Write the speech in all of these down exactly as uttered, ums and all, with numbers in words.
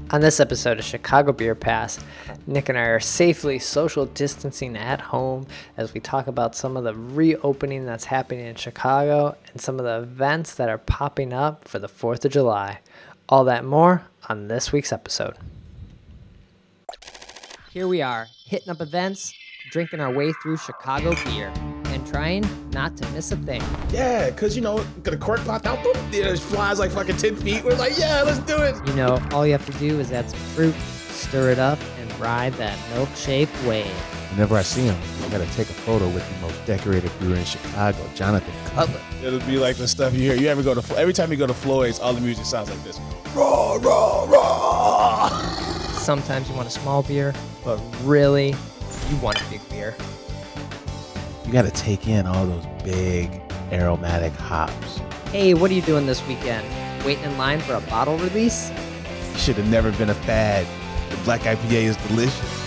On this episode of Chicago Beer Pass, Nick and I are safely social distancing at home as we talk about some of the reopening that's happening in Chicago and some of the events that are popping up for the fourth of July. All that and more on this week's episode. Here we are, hitting up events, drinking our way through Chicago beer, and trying not to miss a thing. Yeah, because, you know, got a cork popped out, boom, it flies like fucking ten feet. We're like, yeah, let's do it. You know, all you have to do is add some fruit, stir it up, and ride that milkshake wave. Whenever I see him, I gotta take a photo with the most decorated brewer in Chicago, Jonathan Cutler. It'll be like the stuff you hear. You ever go to, every time you go to Floyd's, all the music sounds like this. Raw, raw, raw. Sometimes you want a small beer, but really, you want a big beer. You gotta take in all those big aromatic hops. Hey, what are you doing this weekend? Waiting in line for a bottle release? You should have never been a fad. The black I P A is delicious.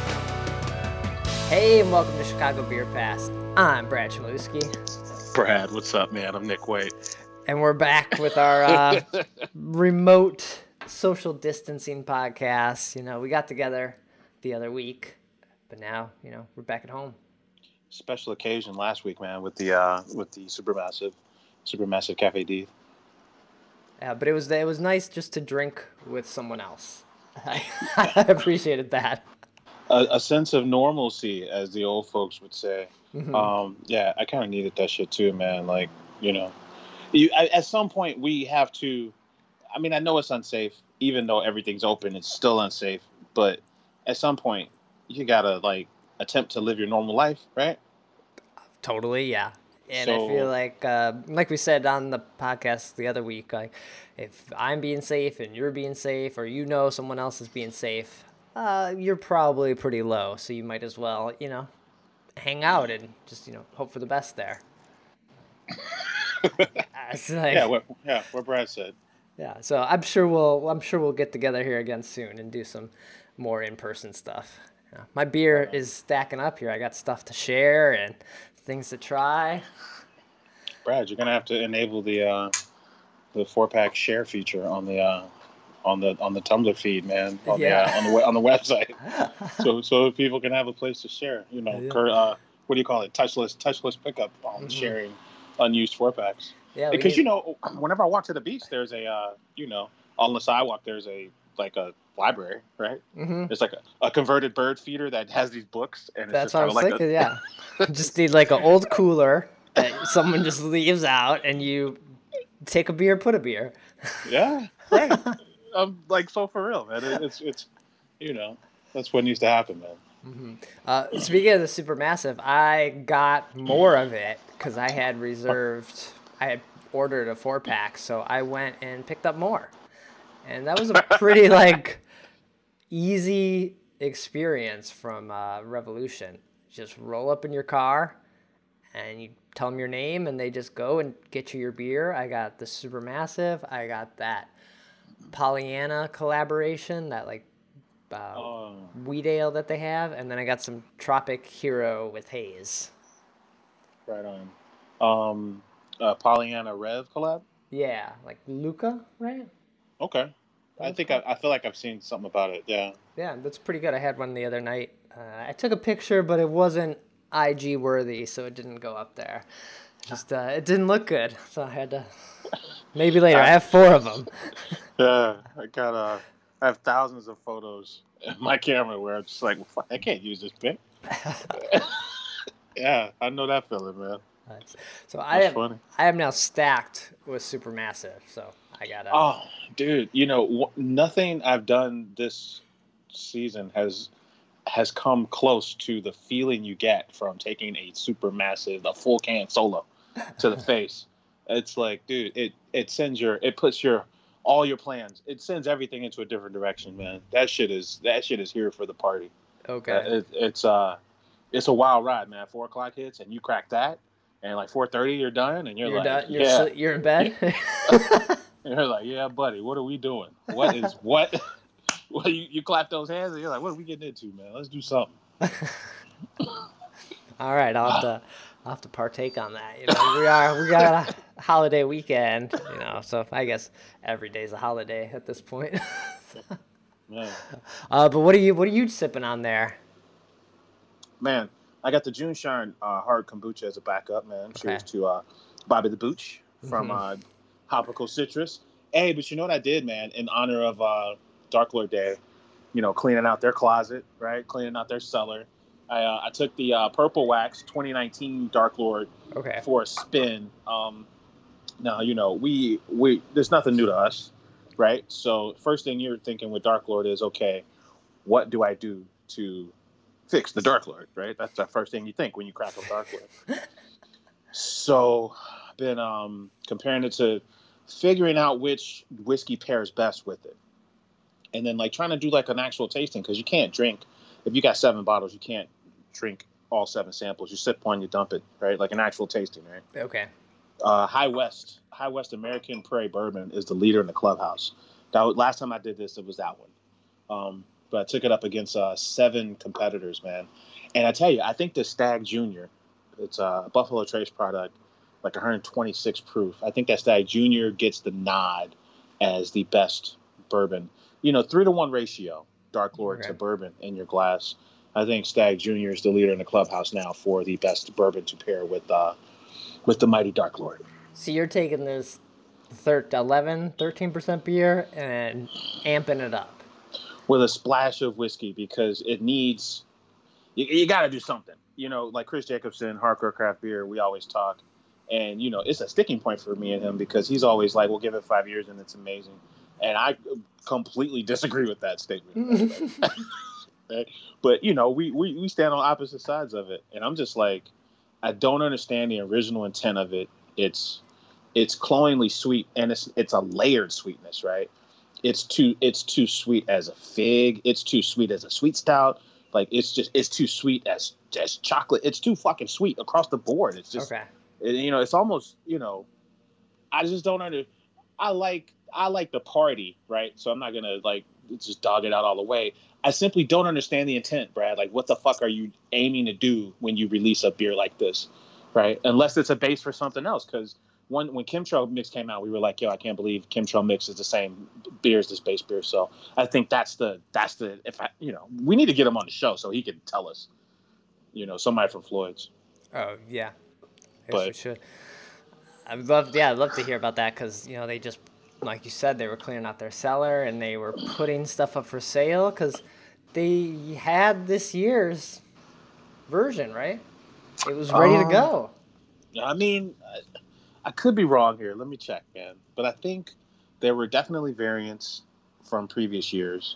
Hey, and welcome to Chicago Beer Pass. I'm Brad Chmielewski. Brad, what's up, man? I'm Nick Waite. And we're back with our uh, remote social distancing podcast. You know, we got together the other week, but now, you know, we're back at home. Special occasion last week, man, with the uh, with the supermassive, supermassive Cafe D. Yeah, but it was it was nice just to drink with someone else. I, I appreciated that. A, a sense of normalcy, as the old folks would say. Mm-hmm. Um, yeah, I kind of needed that shit too, man. Like, you know, you I, at some point we have to. I mean, I know it's unsafe, even though everything's open. It's still unsafe, but at some point you gotta like attempt to live your normal life, right? Totally, yeah. And So- I feel like, uh, like we said on the podcast the other week, like if I'm being safe and you're being safe, or you know someone else is being safe, uh, you're probably pretty low. So you might as well, you know, hang out and just, you know, hope for the best there. It's like- Yeah, what yeah, what Brad said. yeah. So I'm sure we'll, I'm sure we'll get together here again soon and do some more in-person stuff. Yeah. My beer is stacking up here. I got stuff to share and things to try. Brad, you're gonna have to enable the uh, the four pack share feature on the uh, on the on the Tumblr feed, man. On Yeah. the uh, on the we- on the website, so so people can have a place to share. You know, Yeah. cur- uh, what do you call it? Touchless touchless pickup on Mhm. sharing unused four packs. Yeah, we Because need- you know, whenever I walk to the beach, there's a uh, you know on the sidewalk there's a like a library, right? Mhm. There's like a, a converted bird feeder that has these books, and it's That's just what I kind was of like thinking, a, yeah. Just need like an old cooler that someone just leaves out and you take a beer, put a beer. Yeah, right. I'm like so for real, man. It, it's it's you know that's what needs to happen, man. Uh, speaking of the Supermassive, I got more of it because I had reserved, I had ordered a four pack, so I went and picked up more. And that was a pretty like easy experience from uh, Revolution. Just roll up in your car and you tell them your name and they just go and get you your beer. I got the Supermassive. I got that Pollyanna collaboration, that like uh, Oh. wheat ale that they have, and then I got some Tropic Hero with haze. Right on. Um, uh, Pollyanna Rev collab. Yeah, like Luca, right? Okay. I think I, I feel like I've seen something about it. Yeah. Yeah, that's pretty good. I had one the other night. Uh, I took a picture, but it wasn't I G worthy, so it didn't go up there. Just uh, it didn't look good, so I had to. Maybe later. I have four of them. Yeah. I got uh, I have thousands of photos in my camera where I'm just like, fuck, I can't use this pic. Yeah, I know that feeling, man. So I That's am. funny. I am now stacked with Supermassive. So I gotta. Oh, dude, you know, w- nothing I've done this season has has come close to the feeling you get from taking a super massive, a full can solo to the face. It's like, dude, it it sends your, it puts your all your plans, it sends everything into a different direction, man. That shit is that shit is here for the party. Okay. Uh, it, it's uh, it's a wild ride, man. Four o'clock hits and you crack that, and like four thirty, you're done, and you're, you're like, done. You're, yeah. sli- you're in bed. And you're like, yeah, buddy, what are we doing? What is what? Well, you, you clap those hands and you're like, what are we getting into, man? Let's do something. All right, I'll have to, I'll have to partake on that. You know, we are, we got a holiday weekend, you know, so I guess every day's a holiday at this point. Man, Uh, but what are you what are you sipping on there? man, I got the June Shine uh, hard kombucha as a backup. Man, Okay. cheers to uh, Bobby the Booch from Mhm. uh, Tropical Citrus. Hey, but you know what I did, man, in honor of uh, Dark Lord Day? You know, cleaning out their closet, right? Cleaning out their cellar. I uh, I took the uh, Purple Wax twenty nineteen Dark Lord Okay. for a spin. Um, now you know we we there's nothing new to us, right? So first thing you're thinking with Dark Lord is, okay, what do I do to fix the Dark Lord, right? That's the first thing you think when you crack a Dark Lord. So I've been um, comparing it to figuring out which whiskey pairs best with it, and then like trying to do like an actual tasting, because you can't drink if you got seven bottles, you can't drink all seven samples. You sip one, you dump it, right? Like an actual tasting, right? Okay. Uh, High West, High West American Prairie Bourbon is the leader in the clubhouse. That was, last time I did this, it was that one. Um, but I took it up against uh, seven competitors, man. And I tell you, I think the Stag Junior, it's a Buffalo Trace product, like one twenty-six proof. I think that Stag Junior gets the nod as the best bourbon. You know, three to one ratio, Dark Lord Okay. to bourbon in your glass. I think Stag Junior is the leader in the clubhouse now for the best bourbon to pair with uh, with the mighty Dark Lord. So you're taking this thir- eleven, thirteen percent beer and amping it up. With a splash of whiskey, because it needs, you, you got to do something. You know, like Chris Jacobson, Hardcore Craft Beer, we always talk. And, you know, it's a sticking point for me and him, because he's always like, we'll give it five years and it's amazing. And I completely disagree with that statement. Right? But, you know, we, we, we stand on opposite sides of it. And I'm just like, I don't understand the original intent of it. It's it's cloyingly sweet, and it's it's a layered sweetness, right? It's too it's too sweet as a fig. It's too sweet as a sweet stout. Like it's just it's too sweet as as chocolate. It's too fucking sweet across the board. It's just Okay. it- you know it's almost you know I just don't under. I like I like the party, right? So I'm not gonna like just dog it out all the way. I simply don't understand the intent, Brad. Like, what the fuck are you aiming to do when you release a beer like this, right? Unless it's a base for something else. Because when when Chemtrail Mix came out, we were like, yo, I can't believe Chemtrail Mix is the same beer as this base beer. So I think that's the that's the if I you know we need to get him on the show so he can tell us, you know, somebody from Floyd's. Oh yeah. I guess we But should. I'd love, yeah, I'd love to hear about that, because you know they just, like you said, they were clearing out their cellar and they were putting stuff up for sale because they had this year's version, right? It was ready to Um, go. I mean, I, I could be wrong here. Let me check, man. But I think there were definitely variants from previous years,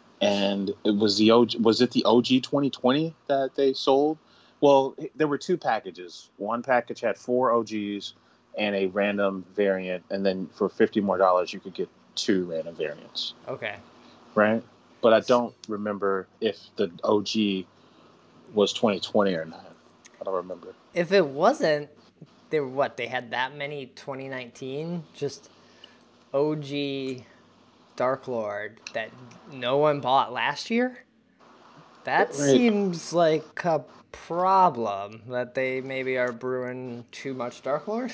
and it was the O G, was it the O G twenty twenty that they sold? Well, there were two packages. One package had four O Gs and a random variant, and then for fifty more dollars, you could get two random variants, Okay. right? But I don't remember if the O G was twenty twenty or not. I don't remember. If it wasn't, they were what? They had that many twenty nineteen just O G Dark Lord that no one bought last year? That Right. seems like a problem, that they maybe are brewing too much Dark Lord.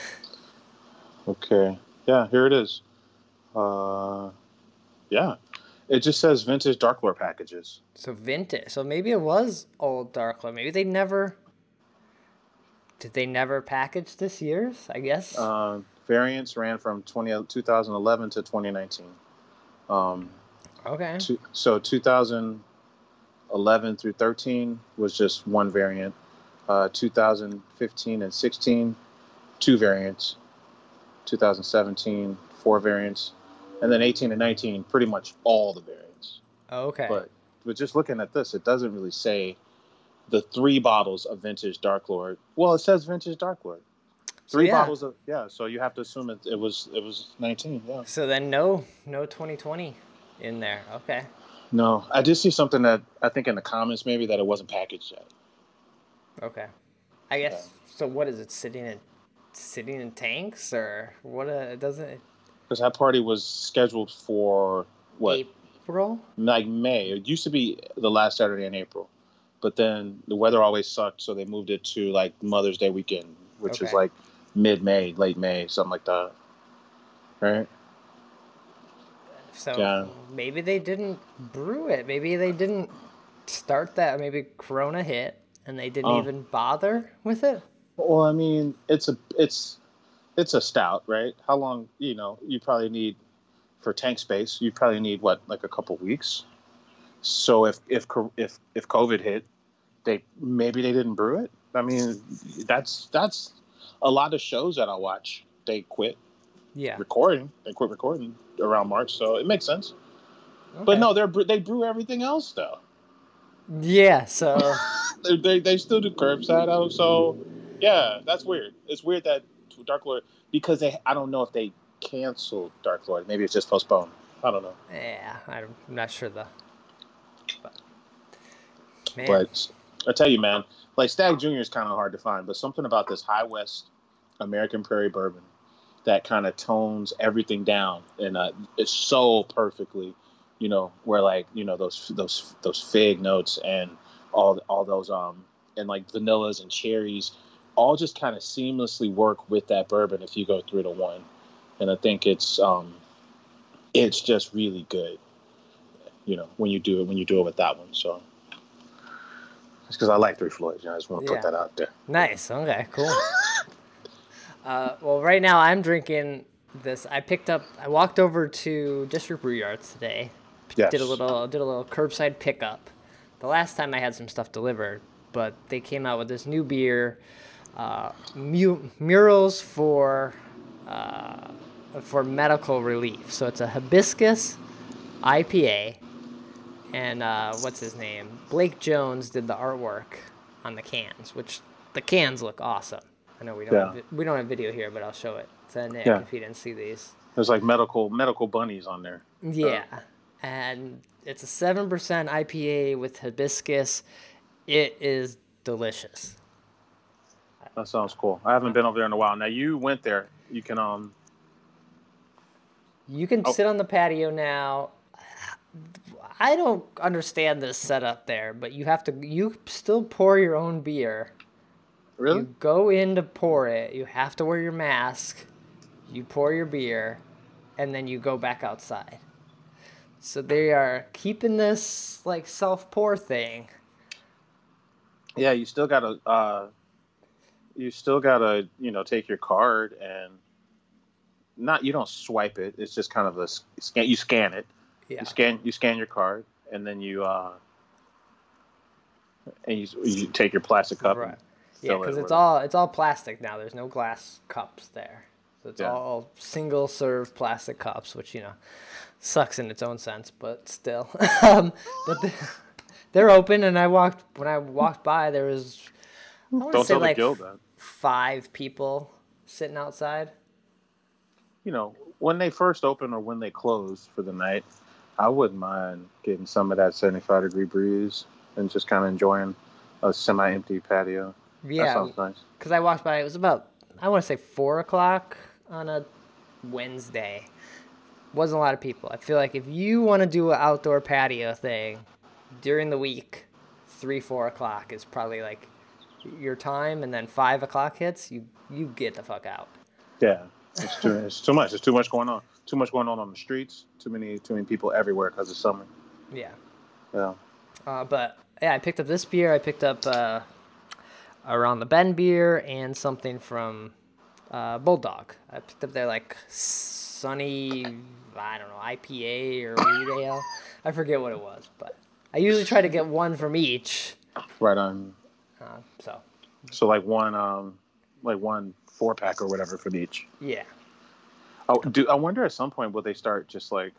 Okay. Yeah, here it is. Uh, yeah. It just says vintage Dark Lord packages. So vintage. So maybe it was old Dark Lord. Maybe they never. Did they never package this year's? I guess. Uh, variants ran from twenty, twenty eleven to twenty nineteen. Um, Okay. two, so two thousand eleven through thirteen was just one variant. Uh, two thousand fifteen and sixteen, two variants. two thousand seventeen, four variants. And then eighteen and nineteen, pretty much all the variants. Okay. But but just looking at this, it doesn't really say the three bottles of vintage Dark Lord. Well, it says vintage Dark Lord. So, Three yeah. bottles of yeah. So you have to assume it, it was it was nineteen. Yeah. So then no no twenty twenty in there. Okay. No, I did see something that I think in the comments maybe that it wasn't packaged yet. Okay. I guess. So what is it, sitting in sitting in tanks, or what? Uh, doesn't it? Because that party was scheduled for what, April? like May. It used to be the last Saturday in April, but then the weather always sucked, so they moved it to like Mother's Day weekend, which is Okay. like mid May, late May, something like that. Right? So Yeah. maybe they didn't brew it. Maybe they didn't start that. Maybe Corona hit and they didn't Oh. even bother with it. Well, I mean, it's a it's it's a stout, right? How long? You know, you probably need for tank space. You probably need what, like a couple weeks. So if if co- if if COVID hit, they maybe they didn't brew it. I mean, that's that's a lot of shows that I watch. They quit Yeah. recording. They quit recording around March, so it makes sense. But Okay. no, they're bre- they brew everything else though. Yeah. So They they, they still do curbside out. So yeah, that's weird. It's weird that Dark Lord, because they I don't know if they canceled Dark Lord. Maybe it's just postponed. I don't know. yeah, I'm not sure though. But, man. But I tell you, man, like Stag Junior is kind of hard to find, but something about this High West American Prairie Bourbon that kind of tones everything down, and uh, it's so perfectly, you know, where like you know those those those fig notes and all all those um and like vanillas and cherries, all just kind of seamlessly work with that bourbon if you go three to one, and I think it's um it's just really good, you know, when you do it when you do it with that one. So. It's because I like Three Floyds. You know, I just want to Yeah. put that out there. Nice. Okay. Cool. uh, well, right now I'm drinking this. I picked up. I walked over to District Brew Yards today. Yes. Did a little. Did a little curbside pickup. The last time I had some stuff delivered, but they came out with this new beer, uh, mu- murals for uh, for medical relief. So it's a hibiscus I P A. And uh, what's his name? Blake Jones did the artwork on the cans, which the cans look awesome. I know we don't Yeah. have, vi- we don't have video here, but I'll show it to Nick Yeah. if he didn't see these. There's like medical medical bunnies on there. Yeah, and it's a seven percent I P A with hibiscus. It is delicious. That sounds cool. I haven't been over there in a while. Now you went there. You can um. You can Oh. sit on the patio now. I don't understand this setup there, but you have to. You still pour your own beer. Really? You go in to pour it. You have to wear your mask. You pour your beer, and then you go back outside. So they are keeping this like self pour thing. Yeah, you still gotta. Uh, you still gotta, you know, take your card and not. You don't swipe it. It's just kind of a s- scan. You scan it. Yeah. You scan. You scan your card, and then you. Uh, and you, you take your plastic cup. Right. And Yeah, fill it because it's with- all it's all plastic now. There's no glass cups there, so it's Yeah. all single serve plastic cups, which you know sucks in its own sense, but still. um, but the, they're open, and I walked when I walked by. There was I want to Don't say tell the like guild that. five people sitting outside. You know, when they first open or when they close for the night, I wouldn't mind getting some of that seventy-five degree breeze and just kind of enjoying a semi-empty patio. That Yeah, sounds nice. because I walked by. It was about I want to say four o'clock on a Wednesday. Wasn't a lot of people. I feel like if you want to do an outdoor patio thing during the week, three four o'clock is probably like your time, and then five o'clock hits, you you get the fuck out. Yeah, it's too it's too much. It's too much going on. Too much going on on the streets. Too many too many people everywhere because it's summer. Yeah. Yeah. Uh, but yeah, I picked up this beer. I picked up uh, Around the Bend beer and something from uh, Bulldog. I picked up their like sunny, I don't know, I P A or wheat ale. I forget what it was, but I usually try to get one from each. Right on. Uh, so So like one um like one four pack or whatever from each. yeah, Oh, do I wonder at some point will they start just like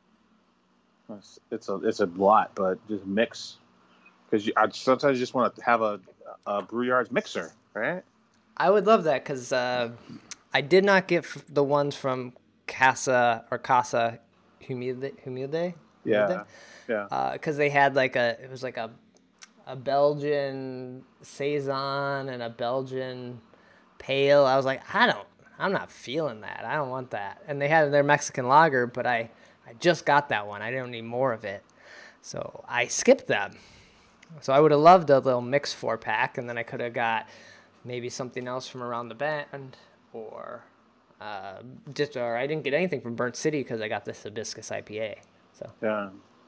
it's it's a it's a lot, but just mix because I sometimes just want to have a a brew yards mixer, right? I would love that because uh, I did not get f- the ones from Casa or Casa Humilde. Humilde? Yeah, yeah. Because they had like a, it was like a, a Belgian saison and a Belgian pale. I was like, I don't, I'm not feeling that. I don't want that. And they had their Mexican lager, but I, I just got that one. I don't need more of it, so I skipped them. So I would have loved a little mix four pack, and then I could have got maybe something else from Around the Bend, or Uh, just or I didn't get anything from Burnt City because I got this hibiscus I P A. So Yeah.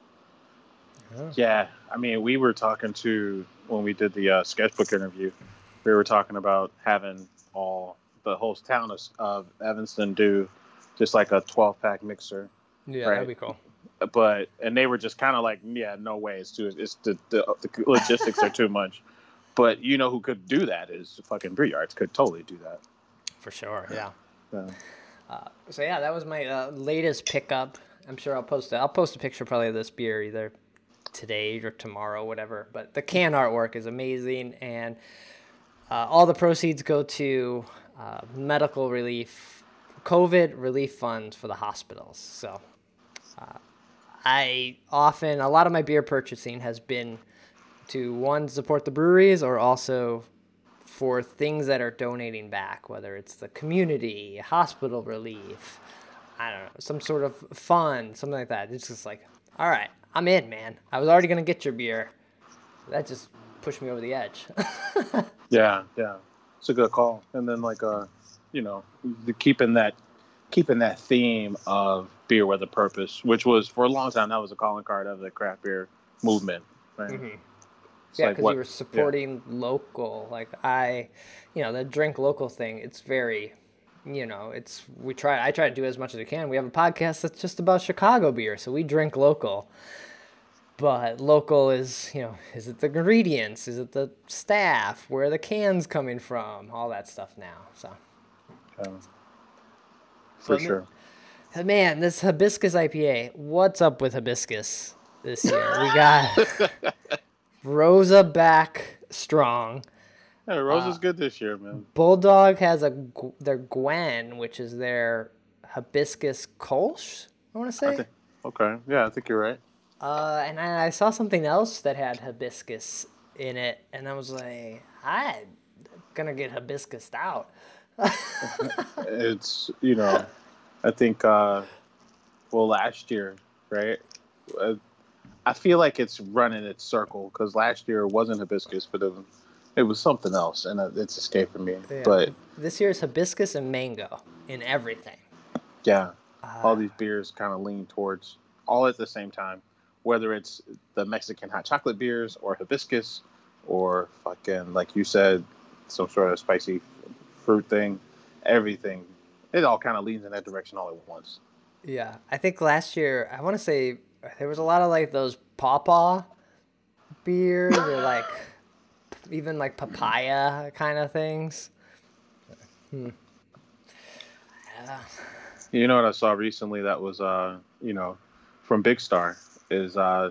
Oh. Yeah. I mean, we were talking to when we did the uh, sketchbook interview. We were talking about having all the whole town of, of Evanston do just like a twelve pack mixer. yeah, Right. that'd be cool. But and they were just kind of like, yeah, no way, it's too, it's the the, the logistics are too much. But you know who could do that is fucking Brew Yards could totally do that. For sure, yeah. Yeah. Uh, so yeah, that was my uh, latest pickup. I'm sure I'll post it. I'll post a picture probably of this beer either today or tomorrow, whatever. But the can artwork is amazing, and uh, all the proceeds go to uh, medical relief, COVID relief funds for the hospitals. So uh, I often, a lot of my beer purchasing has been to one, support the breweries, or also for things that are donating back, whether it's the community, hospital relief, I don't know, some sort of fund, something like that. It's just like, all right, I'm in, man. I was already going to get your beer. That just pushed me over the edge. Yeah, yeah. It's a good call. And then like uh, you know, the keeping that keeping that theme of beer with a purpose, which was for a long time that was a calling card of the craft beer movement. Right? Mm-hmm. It's Yeah, like because what- you were supporting local. Like I, you know, the drink local thing. It's very, you know, it's we try. I try to do as much as I can. We have a podcast that's just about Chicago beer, so we drink local. But local is, you know, is it the ingredients? Is it the staff? Where are the cans coming from? All that stuff now. So, yeah. For But me- sure. man, this hibiscus I P A. What's up with hibiscus this year? We got Rosa back strong. Yeah, Rose is good this year, man. Bulldog has a Gu- their Gwen, which is their hibiscus Kolsch, I want to say. I think, okay. Yeah, I think you're right. Uh, and I, I saw something else that had hibiscus in it, and I was like, I'm gonna get hibiscused out. It's, you know, I think, uh, well, last year, right? Uh, I feel like it's running its circle because last year it wasn't hibiscus, but it was, it was something else, and uh, it's escaping me. Yeah. But This year's hibiscus and mango in everything. yeah, Uh, all these beers kind of lean towards all at the same time, whether it's the Mexican hot chocolate beers or hibiscus or fucking, like you said, some sort of spicy fruit thing, everything. It all kind of leans in that direction all at once. Yeah, I think last year, I want to say there was a lot of like those pawpaw beers or like even like papaya kind of things. Hmm. Yeah. You know what I saw recently that was, uh, you know, from Big Star is uh,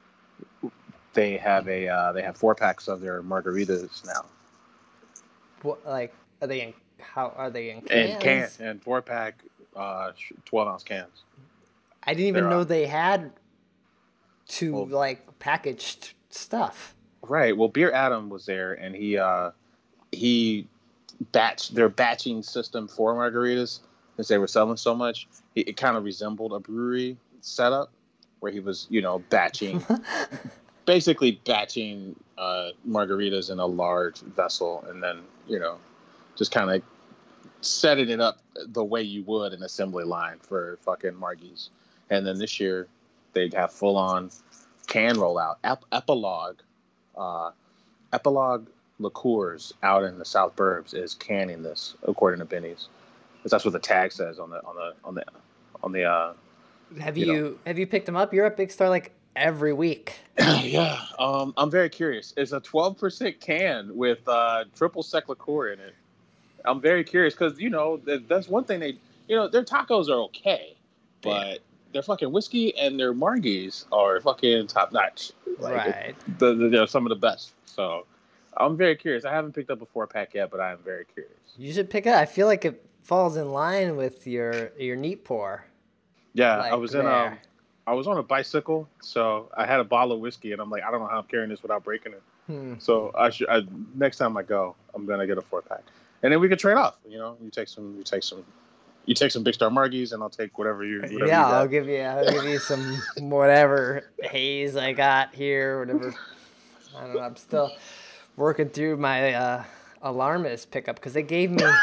they have a uh, they have four packs of their margaritas now. What, like, are they in, how are they in And cans? can and four pack, uh, twelve ounce cans. I didn't even They're, know uh, they had to Well- like packaged stuff. Right. Well, Beer Adam was there, and he uh, he batched their batching system for margaritas since they were selling so much. It, it kind of resembled a brewery setup where he was, you know, batching, basically batching uh, margaritas in a large vessel, and then, you know, just kind of setting it up the way you would an assembly line for fucking margies. And then this year they'd have full on can rollout. Ep- Epilogue, uh, Epilogue Liqueurs out in the South Burbs is canning this, according to Benny's. 'Cause that's what the tag says on the on the on the on the. Uh, Have You you, know. have you picked them up? You're at Big Star like every week. yeah, um, I'm very curious. It's a twelve percent can with uh, triple sec liqueur in it. I'm very curious because, you know, that, that's one thing they, you know, their tacos are okay, but their fucking whiskey and their margies are fucking top notch. Like, Right. The, the, they're some of the best. So I'm very curious. I haven't picked up a four pack yet, but I am very curious. You should pick it up. I feel like it falls in line with your your neat pour. Yeah, Like I was in um, there. I was on a bicycle, so I had a bottle of whiskey, and I'm like, I don't know how I'm carrying this without breaking it. Hmm. So I should. I, next time I go, I'm gonna get a four pack, and then we could trade off. You know, you take some, you take some, you take some Big Star Margies, and I'll take whatever you. Whatever Yeah, you got. I'll give you I'll give you some whatever haze I got here, whatever. I don't know. I'm still working through my uh, alarmist pickup because they gave me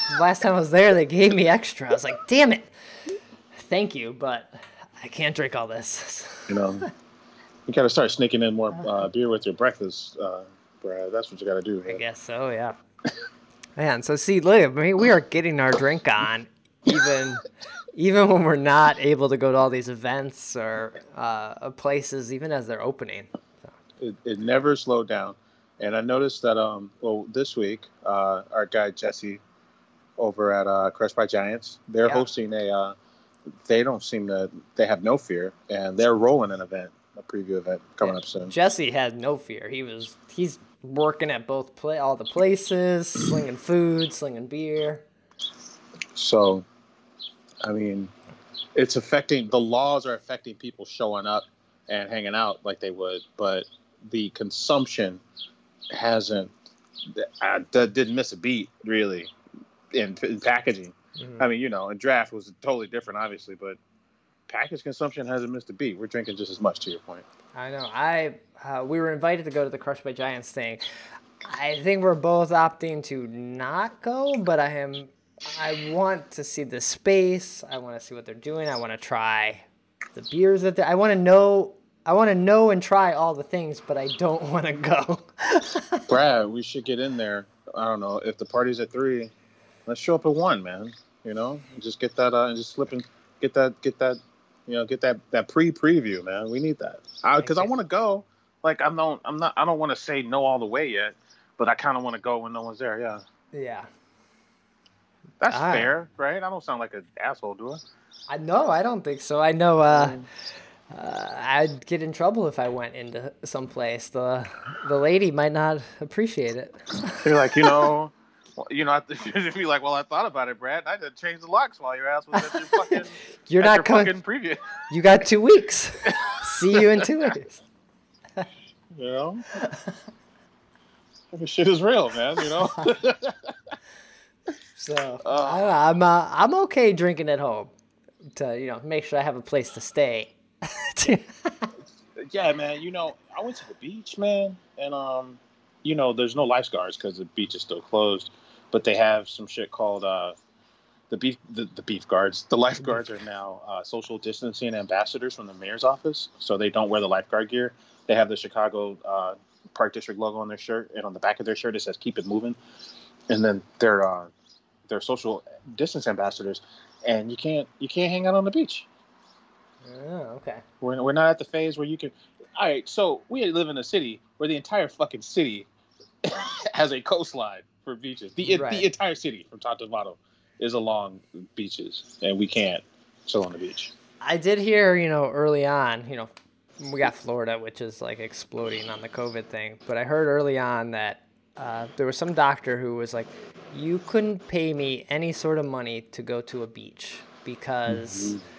last time I was there, they gave me extra. I was like, damn it. Thank you, but I can't drink all this. You know, you got to start sneaking in more uh, beer with your breakfast, uh, Brad. That's what you got to do. I Man. guess so, yeah. Man, so see, look, we we are getting our drink on, even even when we're not able to go to all these events or uh, places, even as they're opening. It, it never slowed down. And I noticed that, um, well, this week, uh, our guy Jesse over at uh, Crushed by Giants, they're Yeah. hosting a, uh, they don't seem to, they have no fear, and they're rolling an event, a preview event coming Yeah. up soon. Jesse had no fear. He was he's working at both play all the places, slinging food, slinging beer. So, I mean, it's affecting, the laws are affecting people showing up and hanging out like they would, but the consumption hasn't, uh, that didn't miss a beat, really, in, in packaging. Mhm. I mean, you know, and draft was totally different, obviously, but package consumption hasn't missed a beat. We're drinking just as much, to your point. I know. I uh, we were invited to go to the Crushed by Giants thing. I think we're both opting to not go, but I am. I want to see the space. I want to see what they're doing. I want to try the beers that they. I want to know. I want to know and try all the things, but I don't want to go. Brad, we should get in there. I don't know if the party's at three. Let's show up at one, man. You know, just get that uh, and just slip and get that, get that, you know, get that that pre preview, man. We need that because I, I want to go. Like I'm not, I'm not, I don't want to say no all the way yet, but I kind of want to go when no one's there. Yeah, Yeah. that's Ah. fair, right? I don't sound like an asshole, do I? I no, I don't think so. I know. Uh, uh, I'd get in trouble if I went into some place. The the lady might not appreciate it. You're like, you know, well, you know, I you'd be like, well, I thought about it, Brad. I had to change the locks while your ass was at your fucking, You're at not your coming. fucking preview. You got two weeks. See you in two weeks. You know, this shit is real, man. You know. So Uh. I don't know, I'm uh, I'm okay drinking at home to you know make sure I have a place to stay. Yeah, man. You know, I went to the beach, man, and um, you know, there's no lifeguards because the beach is still closed, but they have some shit called uh, the beef the, the beef guards. The lifeguards are now uh, social distancing ambassadors from the mayor's office, so they don't wear the lifeguard gear. They have the Chicago uh, Park District logo on their shirt, and on the back of their shirt it says "Keep it moving," and then they're uh, they're social distance ambassadors, and you can't you can't hang out on the beach. Oh, okay. We're, we're not at the phase where you can. All right, so we live in a city where the entire fucking city has a coastline for beaches. The Right. the entire city from top to bottom is along beaches, and we can't chill on the beach. I did hear you know early on you know we got Florida, which is like exploding on the COVID thing, but I heard early on that uh, there was some doctor who was like, you couldn't pay me any sort of money to go to a beach because. Mm-hmm.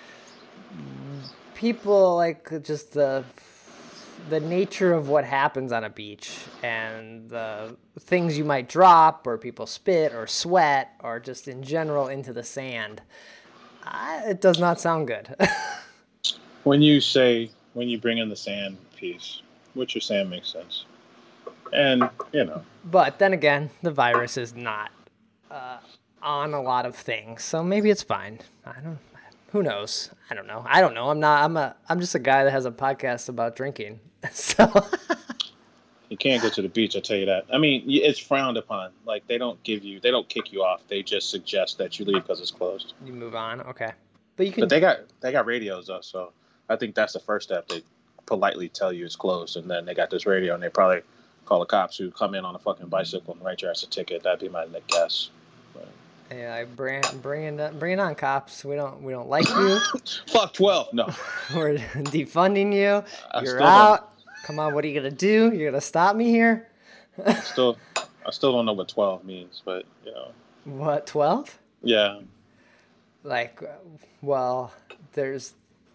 People like just the the nature of what happens on a beach and the things you might drop or people spit or sweat or just in general into the sand. I, it does not sound good. When you say when you bring in the sand piece, what you're saying makes sense, and you know. But then again, the virus is not uh, on a lot of things, so maybe it's fine. I don't. Who knows? I don't know. I don't know. I'm not. I'm a. I'm just a guy that has a podcast about drinking. So. You can't go to the beach, I tell you that. I mean, it's frowned upon. Like, they don't give you, they don't kick you off. They just suggest that you leave because it's closed. You move on. Okay. But you can. But they got they got radios, though, so I think that's the first step. They politely tell you it's closed, and then they got this radio, and they probably call the cops who come in on a fucking bicycle and write your ass a ticket. That'd be my guess. But... Yeah, I bring bring it bring it on, cops. We don't we don't like you. Fuck twelve. No. We're defunding you. I You're still out. Come on, what are you gonna do? You're gonna stop me here? I still, I still don't know what twelve means, but you know. What, twelve? Yeah. Like, well, there's.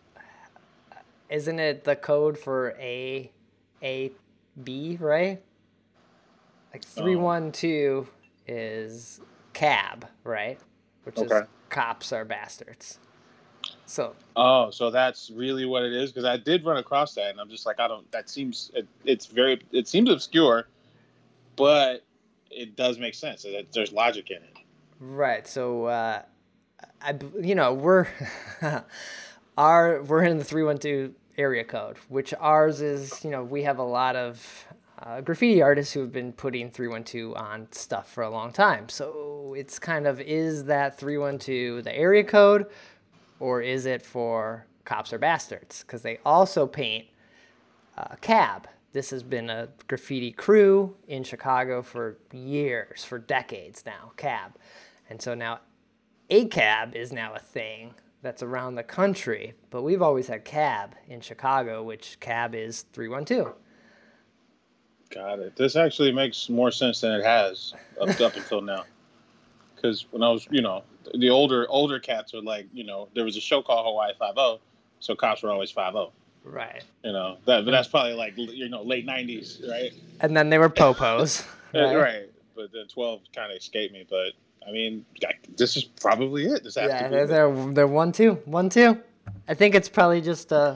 Isn't it the code for A, A, B, right? Like three one two is cab, right? Which is Okay. cops are bastards. So. Oh, so that's really what it is? Because I did run across that, and I'm just like, I don't. That seems it, it's very. It seems obscure, but it does make sense. It, there's logic in it. Right. So, uh, I, b- you know, we're our we're in the three one two area code, which ours is. You know, we have a lot of uh, graffiti artists who have been putting three one two on stuff for a long time. So it's kind of, is that three one two the area code, or is it for Cops Are Bastards? Because they also paint uh, Cab. This has been a graffiti crew in Chicago for years, for decades now, Cab. And so now A Cab is now a thing that's around the country, but we've always had Cab in Chicago, which Cab is three one two. Got it. This actually makes more sense than it has up, up until now. Because when I was, you know, the older older cats are like, you know, there was a show called Hawaii Five-O, so cops were always Five-O. Right. You know, that, but that's probably like, you know, late nineties, right? And then they were popos. right. right. right. But the twelve kind of escaped me. But, I mean, I, this is probably it. This has Yeah, to be they're, it. they're, they're one, two, one, two. I think it's probably just a,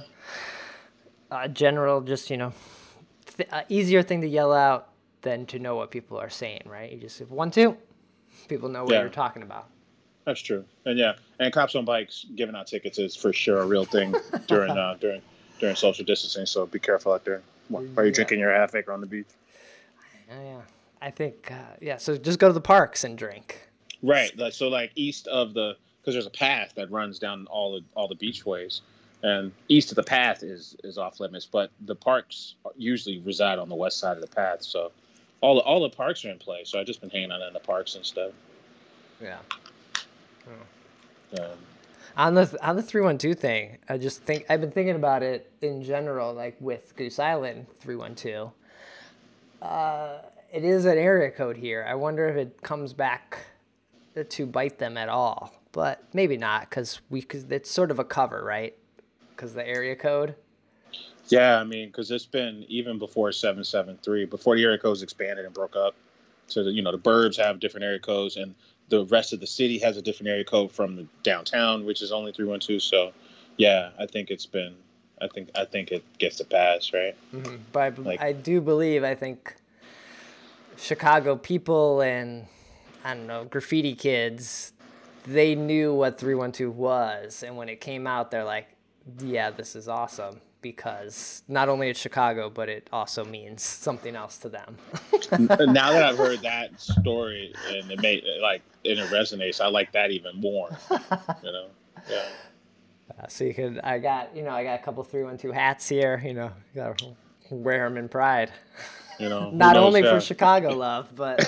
a general, just, you know, th- a easier thing to yell out than to know what people are saying, right? You just say one, two. People know what Yeah. you're talking about. That's true. And yeah, and cops on bikes giving out tickets is for sure a real thing during uh, during during social distancing. So be careful out there while you're Yeah. drinking your half acre on the beach. Oh, yeah. I think, uh, yeah, so just go to the parks and drink. Right. Like, so like east of the, because there's a path that runs down all the all the beachways, and east of the path is is off limits, but the parks usually reside on the west side of the path. So all the, all the parks are in play. So I've just been hanging out in the parks and stuff. Yeah. Um, On the on the three one two thing, I just think I've been thinking about it in general, like with Goose Island three one two. Uh, it is an area code here. I wonder if it comes back to bite them at all, but maybe not, because we cause it's sort of a cover, right? Because the area code. Yeah, I mean, because it's been even before seven seven three, before the area codes expanded and broke up. So, the, you know, the burbs have different area codes, and the rest of the city has a different area code from the downtown, which is only three one two. So, yeah, I think it's been, I think, I think it gets a pass, right? Mm-hmm. But I, Like- I do believe, I think Chicago people and, I don't know, graffiti kids, they knew what three one two was. And when it came out, they're like, yeah, this is awesome. Because not only it's Chicago, but it also means something else to them. Now that I've heard that story and it made like and it resonates, I like that even more. You know, yeah. Uh, so you could, I got, you know, I got a couple three one two hats here, you know, you gotta wear them in pride. You know, who Not knows, only yeah. for Chicago love, but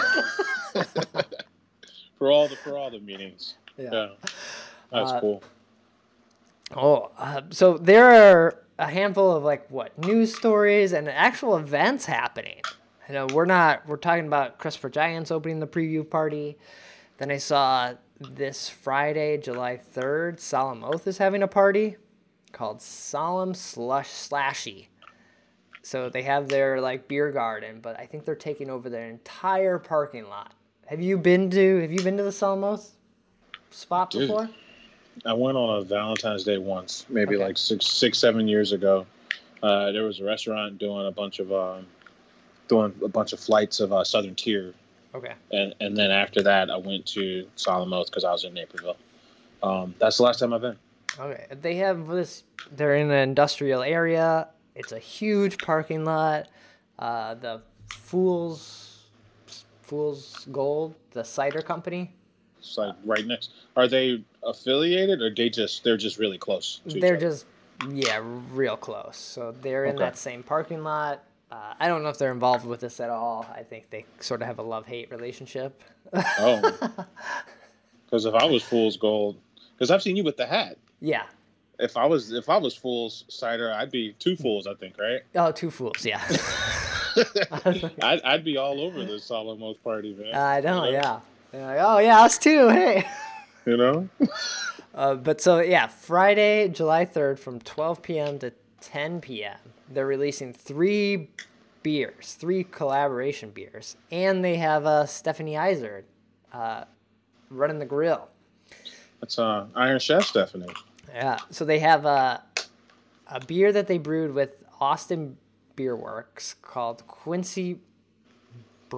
for all the for all the meetings. yeah. Yeah, that's Uh, cool. Oh, uh, so there are a handful of like what news stories and actual events happening. You know, we're not we're talking about Christopher Giants opening the preview party. Then I saw this Friday, July third, Solemn Oath is having a party called Solemn Slush Slashy. So they have their like beer garden, but I think they're taking over their entire parking lot. Have you been to Have you been to the Solemn Oath spot Dude. before? I went on a Valentine's Day once, maybe Okay. like six, six, seven years ago. Uh, there was a restaurant doing a bunch of, um, doing a bunch of flights of uh, Southern Tier, Okay. and and then after that, I went to Solemn Oath because I was in Naperville. Um, that's the last time I've been. Okay, they have this. They're in an industrial area. It's a huge parking lot. Uh, the Fools, Fools Gold, the cider company. It's like right next. Are they affiliated, or they just they're just really close? To each They're other? just, yeah, real close. So they're in Okay. that same parking lot. Uh, I don't know if they're involved with this at all. I think they sort of have a love-hate relationship. Oh, because if I was Fool's Gold, because I've seen you with the hat. Yeah. If I was if I was Fool's Cider, I'd be two Fools, I think, right? Oh, two fools. Yeah. I'd, I'd be all over this Solemn Oath party, man. I know. You Yeah. They're like, oh yeah, us too. Hey. You know? Uh, but so yeah, Friday, July third, from twelve p.m. to ten p.m. They're releasing three beers, three collaboration beers, and they have uh, Stephanie Izard uh, running the grill. That's uh, Iron Chef Stephanie. Yeah, so they have a a beer that they brewed with Austin Beer Works called Quincy Brunt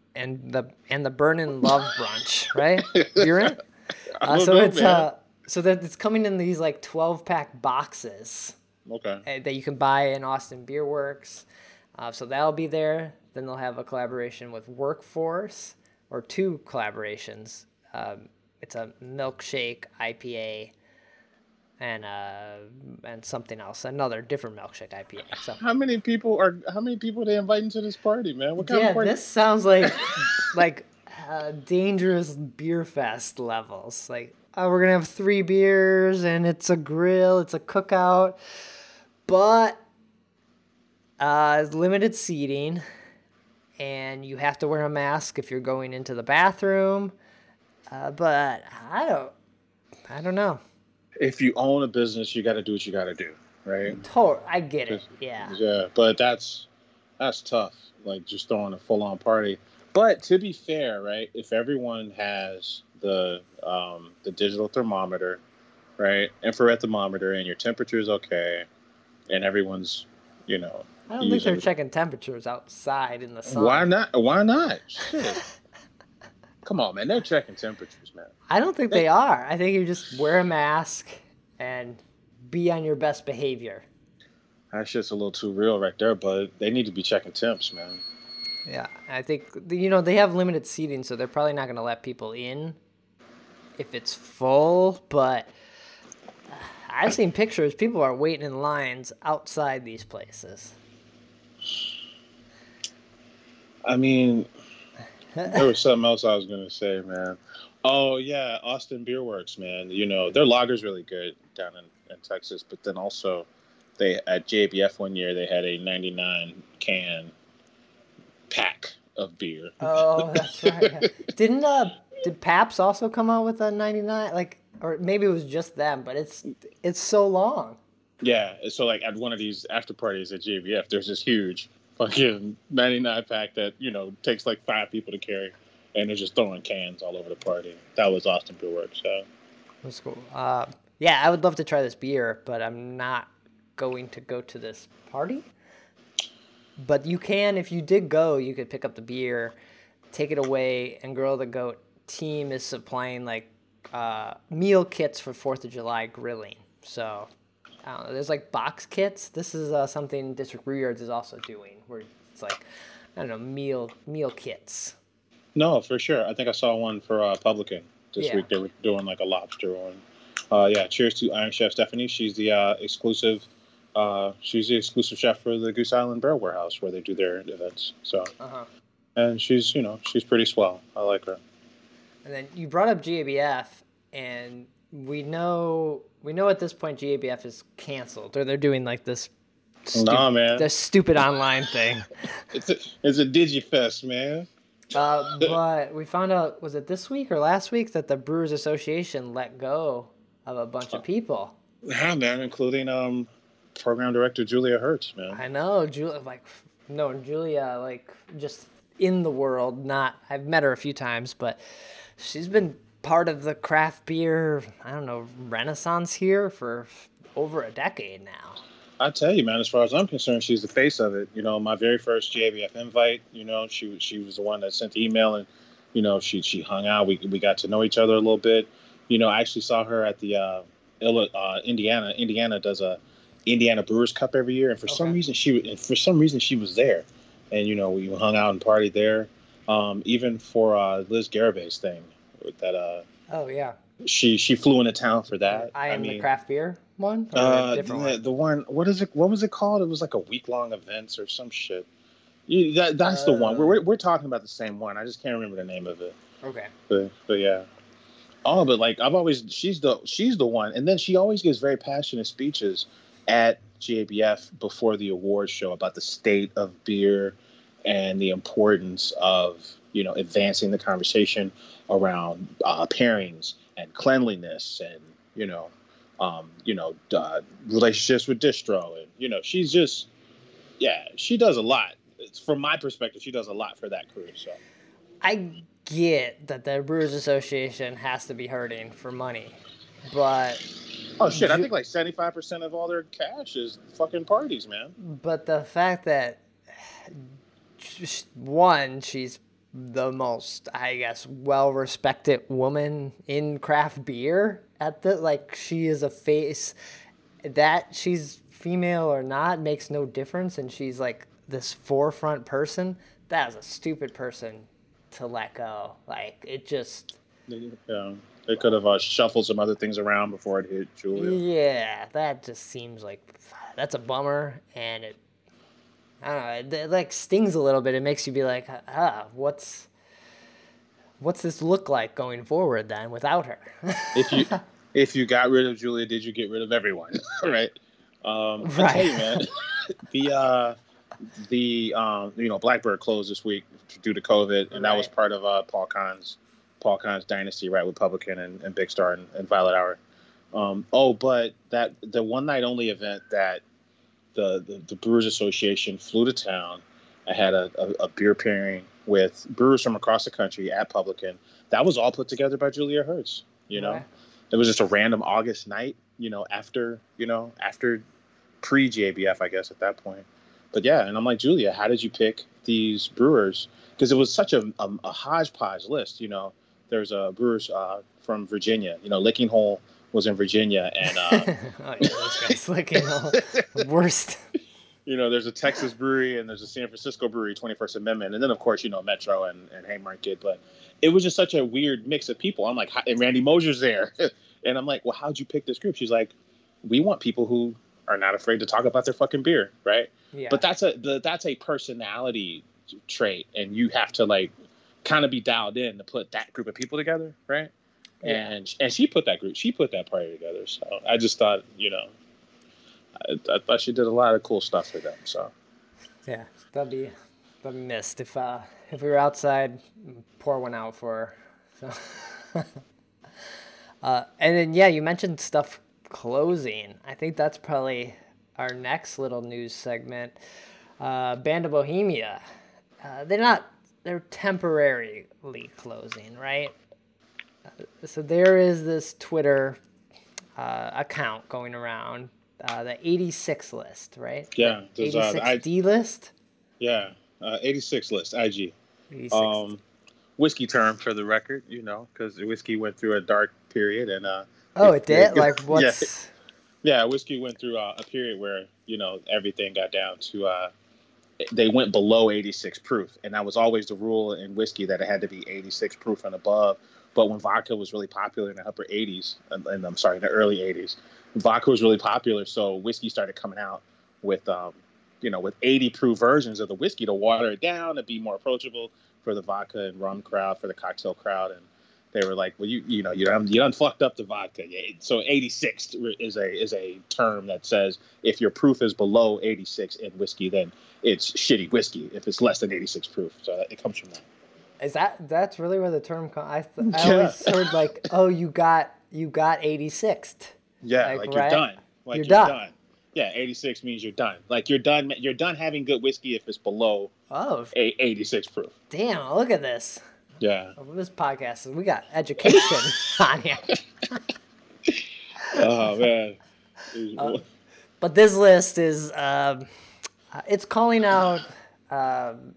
and the and the Burnin' Love brunch, right? You're in. I Uh, don't so know, it's man. uh so that it's coming in these like twelve pack boxes Okay. uh, that you can buy in Austin Beer Works. Uh, so that'll be there. Then they'll have a collaboration with Workforce, or two collaborations. Um, it's a milkshake I P A and uh and something else, another different milkshake I P A. So How many people are? How many people are they inviting to this party, man? What kind yeah, of party? this sounds like like uh, dangerous beer fest levels. Like, oh, we're gonna have three beers and it's a grill, it's a cookout, but uh, it's limited seating, and you have to wear a mask if you're going into the bathroom. Uh, but I don't, I don't know. If you own a business, you got to do what you got to do, right? Total, I get it. Yeah. Yeah, but that's that's tough. Like just throwing a full on party. But to be fair, right? If everyone has the um, the digital thermometer, right, infrared thermometer, and your temperature is okay, and everyone's, you know, I don't think they're using- checking temperatures outside in the sun. Why not? Why not? Shit. Come on, man. They're checking temperatures, man. I don't think they are. I think you just wear a mask and be on your best behavior. That shit's a little too real right there, but they need to be checking temps, man. Yeah, I think, you know, they have limited seating, so they're probably not going to let people in if it's full, but I've seen pictures. People are waiting in lines outside these places. I mean, there was something else I was going to say, man. Oh, yeah, Austin Beer Works, man. You know, their lager's really good down in, in Texas, but then also they at J B F one year, they had a ninety-nine can pack of beer. Oh, that's right. Didn't, uh, did Pabst also come out with a ninety-nine? Like, or maybe it was just them, but it's it's so long. Yeah, so like at one of these after parties at J B F, there's this huge fucking ninety-nine pack that, you know, takes like five people to carry, and they're just throwing cans all over the party. That was Austin Beer Works, so. That's cool. Uh, yeah, I would love to try this beer, but I'm not going to go to this party. But you can, if you did go, you could pick up the beer, take it away, and Girl the Goat team is supplying like uh, meal kits for fourth of July grilling. So I don't know, there's like box kits. This is uh, something District Brew Yards is also doing, where it's like, I don't know, meal meal kits. No, for sure. I think I saw one for uh, Publican this Yeah. week. They were doing like a lobster one. Uh, yeah, cheers to Iron Chef Stephanie. She's the uh, exclusive. Uh, she's the exclusive chef for the Goose Island Barrel Warehouse where they do their events. So, Uh-huh. and she's you know she's pretty swell. I like her. And then you brought up G A B F, and we know we know at this point G A B F is canceled, or they're doing like this. Stu- Nah, man. This stupid online thing. It's a it's a DigiFest, man. Uh, but we found out, was it this week or last week, that the Brewers Association let go of a bunch of people. Yeah, man, including um, program director Julia Hertz, man. I know, Julia, like, no, Julia, like, just in the world, not, I've met her a few times, but she's been part of the craft beer, I don't know, renaissance here for over a decade now. I tell you, man, as far as I'm concerned, she's the face of it. You know, my very first J B F invite, you know, she she was the one that sent the email, and, you know, she she hung out. We we got to know each other a little bit. You know, I actually saw her at the uh, Illa- uh, Indiana. Indiana does a Indiana Brewers Cup every year, and for some Okay. reason she and for some reason she was there, and you know, we hung out and partied there. Um, even for uh, Liz Garabay's thing, that uh, Oh, yeah. she she flew into town for that. I am mean, the craft beer one? Or a uh, different the, one? the one, what is it? What was it called? It was like a week long events or some shit. You, that that's the one. Uh. We're, we're we're talking about the same one. I just can't remember the name of it. Okay. But but yeah. Oh, but like I've always she's the she's the one, and then she always gives very passionate speeches at G A B F before the awards show about the state of beer and the importance of, you know, advancing the conversation around uh, pairings and cleanliness and, you know, um, you know, uh, relationships with distro. And, you know, she's just, yeah, she does a lot. It's, from my perspective, she does a lot for that crew. So I get that the Brewers Association has to be hurting for money, but oh shit, I Ju- think like seventy-five percent of all their cash is fucking parties, man. but the fact that, just one, she's the most, I guess, well-respected woman in craft beer at the, like, she is a face that she's female or not makes no difference. And she's like this forefront person. That is a stupid person to let go. Like, it just, Yeah, they could have uh, shuffled some other things around before it hit Julia. yeah, that just seems like that's a bummer. And it, I don't know, it, it like stings a little bit. It makes you be like, ah, what's what's this look like going forward then without her? If you if you got rid of Julia, did you get rid of everyone? Right. Um, I Right. tell you, man, the uh, the um, you know Blackbird closed this week due to COVID, and that was Right. part of uh, Paul Kahn's Paul Kahn's dynasty, right, with Publican and, and Big Star and, and Violet Hour. Um, oh, but that the one night only event that the, the the Brewers Association flew to town. I had a, a, a beer pairing with brewers from across the country at Publican. That was all put together by Julia Hertz. You know, Right. it was just a random August night. You know, after you know after pre J B F, I guess at that point. But yeah, and I'm like, Julia, how did you pick these brewers? Because it was such a, a, a hodgepodge list. You know, there's a brewers uh, from Virginia. You know, Licking Hole was in Virginia, and uh, Oh, yeah, those guys looking all the worst. you know, there's a Texas brewery and there's a San Francisco brewery, twenty-first Amendment, and then of course, you know, Metro and, and Haymarket. But it was just such a weird mix of people. I'm like, and Randy Mosier's there, and I'm like, well, how'd you pick this group? She's like, we want people who are not afraid to talk about their fucking beer, right? Yeah. But that's a the, that's a personality trait, and you have to like kind of be dialed in to put that group of people together, right? Yeah. And and she put that group, she put that party together. So I just thought, you know, I, I thought she did a lot of cool stuff for them. So Yeah, that'd be that'd be missed if uh if we were outside, pour one out for her. So uh and then yeah, you mentioned stuff closing. I think that's probably our next little news segment. Uh Band of Bohemia. Uh, they're not they're temporarily closing, right? Uh, so there is this Twitter uh, account going around, uh, the eighty-six list, right? yeah, there's uh, eighty-six I, D list. yeah, uh, eighty-six list I G. eighty-six. Um, whiskey term for the record, you know, because whiskey went through a dark period, and uh, oh, it did. yeah, Like what's? yeah, whiskey went through uh, a period where you know everything got down to uh, they went below eighty-six proof, and that was always the rule in whiskey that it had to be eighty-six proof and above. But when vodka was really popular in the upper eighties, and, and I'm sorry, in the early eighties, vodka was really popular, so whiskey started coming out with, um, you know, with eighty proof versions of the whiskey to water it down and be more approachable for the vodka and rum crowd, for the cocktail crowd, and they were like, well, you you know, you done, you done fucked up the vodka. Yeah. So eighty-six is a is a term that says if your proof is below eighty-six in whiskey, then it's shitty whiskey. If it's less than eighty-six proof, so it comes from that. Is that that's really where the term comes? I th- I Yeah. always heard like, oh, you got you got eighty-sixed. Yeah, Like, like, right? you're done. Like You're you're, done. done. Yeah, eighty-six means you're done. Like you're done. You're done having good whiskey if it's below Oh, a eighty-six proof. damn! Look at this. Yeah. This podcast, we got education on here. Oh man. Uh, But this list is, um, uh, it's calling out um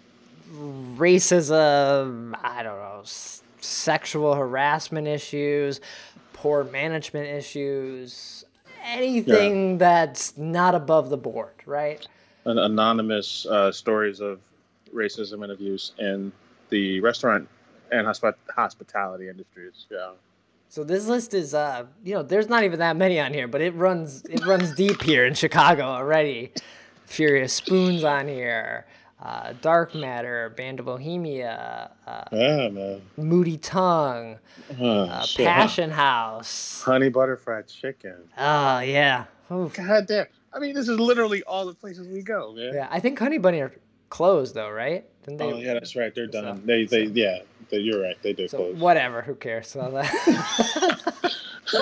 racism, I don't know, s- sexual harassment issues, poor management issues, anything that's not above the board, right? An anonymous uh, stories of racism and abuse in the restaurant and hospi- hospitality industries. Yeah. So this list is, uh, you know, there's not even that many on here, but it runs it runs deep here in Chicago already. Furious Spoons on here, uh, Dark Matter, Band of Bohemia, uh, Yeah, man. Moody Tongue, Oh, uh, shit. Passion House. Honey butter fried chicken. Oh yeah, Oof. God damn. I mean, this is literally all the places we go, man. Yeah. I think Honey Bunny are closed though, right? Didn't they? Oh yeah, that's right. They're done. So- they, they, yeah. They, you're right. They did So close. whatever, who cares? So that.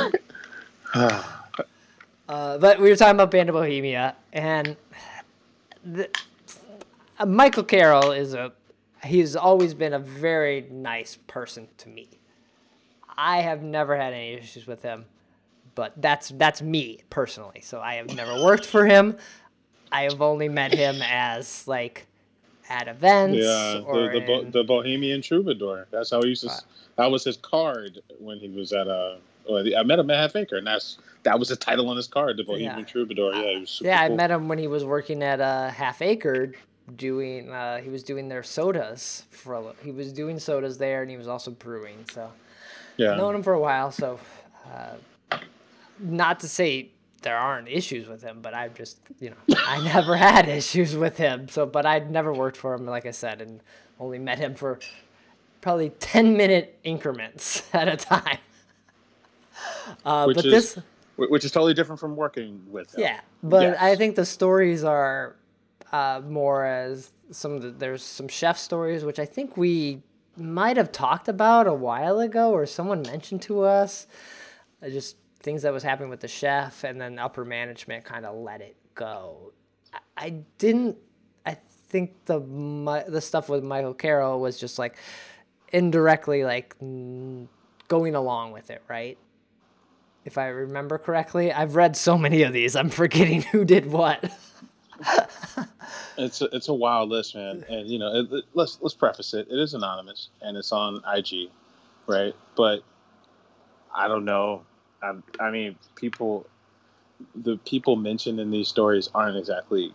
uh, but we were talking about Band of Bohemia, and the, uh, Michael Carroll is a. He's always been a very nice person to me. I have never had any issues with him, but that's that's me personally. So I have never worked for him. I have only met him as like at events Yeah, or the the, Bo- in, the Bohemian Troubadour. That's how he used to. s- That was his card when he was at uh. Well, I met him at Half Acre, and that's that was the title on his card, the Bohemian yeah. Troubadour. Uh, Yeah, he was super yeah, I cool. met him when he was working at uh, Half Acre doing uh, he was doing their sodas for a, li- he was doing sodas there and he was also brewing. So Yeah, known him for a while, so uh, not to say there aren't issues with him, but I've just, you know, I never had issues with him. So, but I'd never worked for him, like I said, and only met him for probably ten minute increments at a time. Uh, which but is this, wh- which is totally different from working with him. yeah, but Yes. I think the stories are uh, more as some of the, there's some chef stories, which I think we might have talked about a while ago or someone mentioned to us. Uh, just things that was happening with the chef, and then upper management kind of let it go. I, I didn't. I think the my, the stuff with Michael Carroll was just like indirectly like mm, going along with it, right? If I remember correctly, I've read so many of these, I'm forgetting who did what. It's a, it's a wild list, man. And you know, it, it- let's let's preface it. It is anonymous and it's on I G, right? But I don't know. I, I mean, people, the people mentioned in these stories aren't exactly,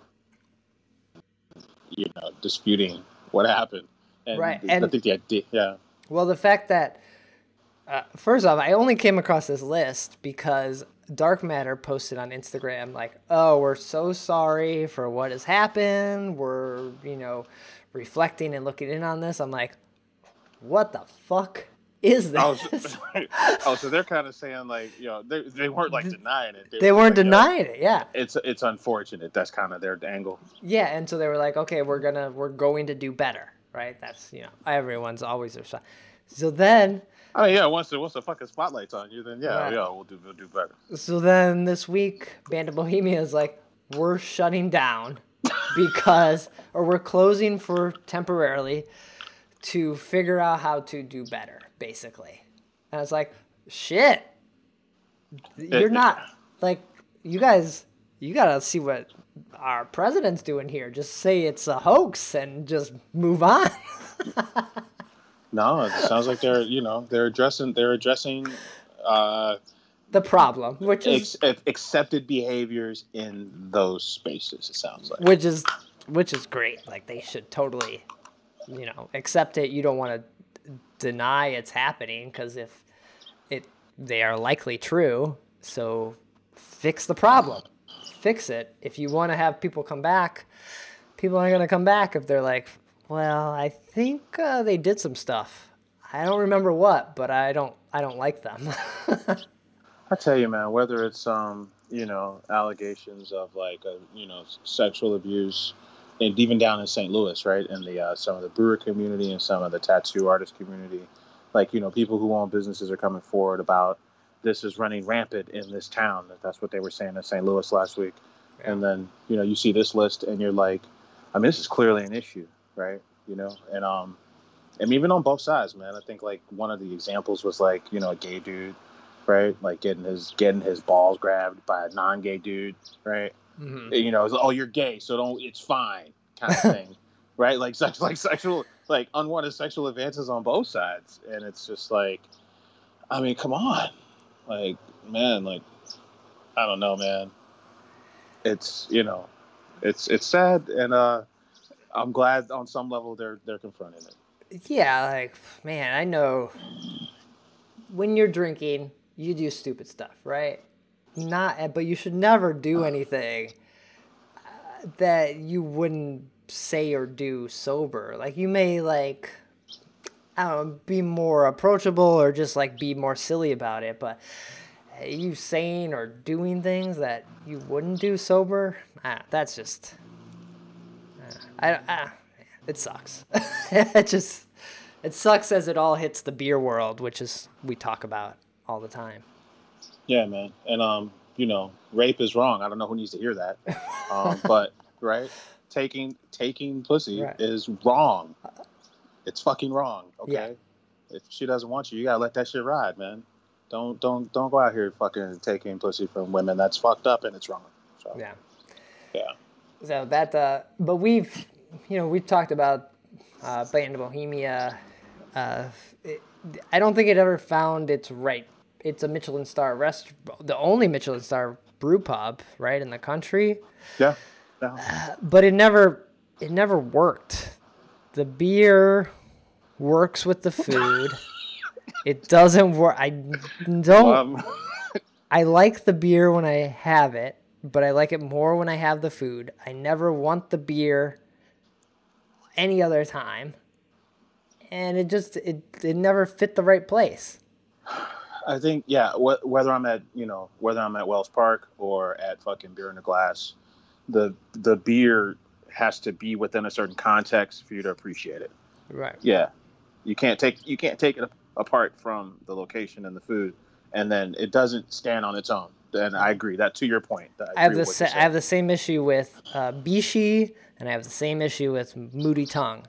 you know, disputing what happened. And Right, I and- think the idea, yeah, Well, the fact that, uh, first off, I only came across this list because Dark Matter posted on Instagram, like, oh, we're so sorry for what has happened. We're, you know, reflecting and looking in on this. I'm like, what the fuck is this? Oh, so, oh, so they're kind of saying like, you know, they, they weren't like denying it. They were weren't like, you know, denying it, yeah. It's it's unfortunate. That's kind of their angle. Yeah, and so they were like, okay, we're gonna, we're going to do better, right? That's, you know, everyone's always their shot. So then, Oh yeah, once the once the fucking spotlight's on you, then yeah, Right. yeah, we'll do we'll do better. so then this week, Band of Bohemia is like, we're shutting down because, or we're closing for temporarily to figure out how to do better, basically. And I was like, shit, you're not, like, you guys, you gotta see what our president's doing here. Just say it's a hoax and just move on. No, it sounds like they're you know they're addressing they're addressing uh, The problem, which is ex- accepted behaviors in those spaces. It sounds like. which is which is great. Like they should totally, you know, accept it. You don't want to deny it's happening because if it they are likely true. So fix the problem, fix it. If you want to have people come back, people aren't gonna come back if they're like, well, I think uh, they did some stuff. I don't remember what, but I don't I don't like them. I tell you, man, whether it's um, you know, allegations of like, uh, you know, sexual abuse, and even down in Saint Louis, right, in the uh, some of the brewer community and some of the tattoo artist community, like you know, people who own businesses are coming forward about this is running rampant in this town. That's what they were saying in Saint Louis last week. Yeah. And then you know, you see this list, and you're like, I mean, this is clearly an issue, right? You know, and um, and even on both sides, man. I think like one of the examples was like, you know, a gay dude, right? Like getting his getting his balls grabbed by a non-gay dude, right? Mhm. You know, it's, oh, you're gay, so don't. It's fine, kind of thing, right? Like sex, like sexual, like unwanted sexual advances on both sides, and it's just like, I mean, come on, like man, like I don't know, man. It's you know, it's it's sad, and uh, I'm glad on some level they're they're confronting it. Yeah, like, man, I know when you're drinking, you do stupid stuff, right? Not, but you should never do anything uh, that you wouldn't say or do sober. Like, you may, like, I don't know, be more approachable or just, like, be more silly about it, but you saying or doing things that you wouldn't do sober, ah, that's just, uh, I, I, it sucks. It just, it sucks as it all hits the beer world, which is, we talk about all the time. Yeah, man, and um, you know, rape is wrong. I don't know who needs to hear that, um, but right, taking taking pussy Right. is wrong. It's fucking wrong. Okay, Yeah. if she doesn't want you, you gotta let that shit ride, man. Don't don't don't go out here fucking taking pussy from women. That's fucked up and it's wrong. So Yeah. yeah. So that, uh, but we've, you know, we've talked about uh, Bite into Bohemia. Uh, it, I don't think it ever found its right. It's a Michelin star rest, the only Michelin star brew pub, right, in the country. Yeah. yeah. Uh, but it never, it never worked. The beer works with the food. It doesn't work. I don't. Um, I like the beer when I have it, but I like it more when I have the food. I never want the beer any other time. And it just, it, it never fit the right place. I think, yeah, wh- whether I'm at, you know, whether I'm at Wells Park or at fucking Beer in a Glass, the the beer has to be within a certain context for you to appreciate it. Right. Yeah. You can't take, you can't take it apart from the location and the food, and then it doesn't stand on its own. And I agree that to your point. I, I have the sa- I have the same issue with uh, Bishi, and I have the same issue with Moody Tongue.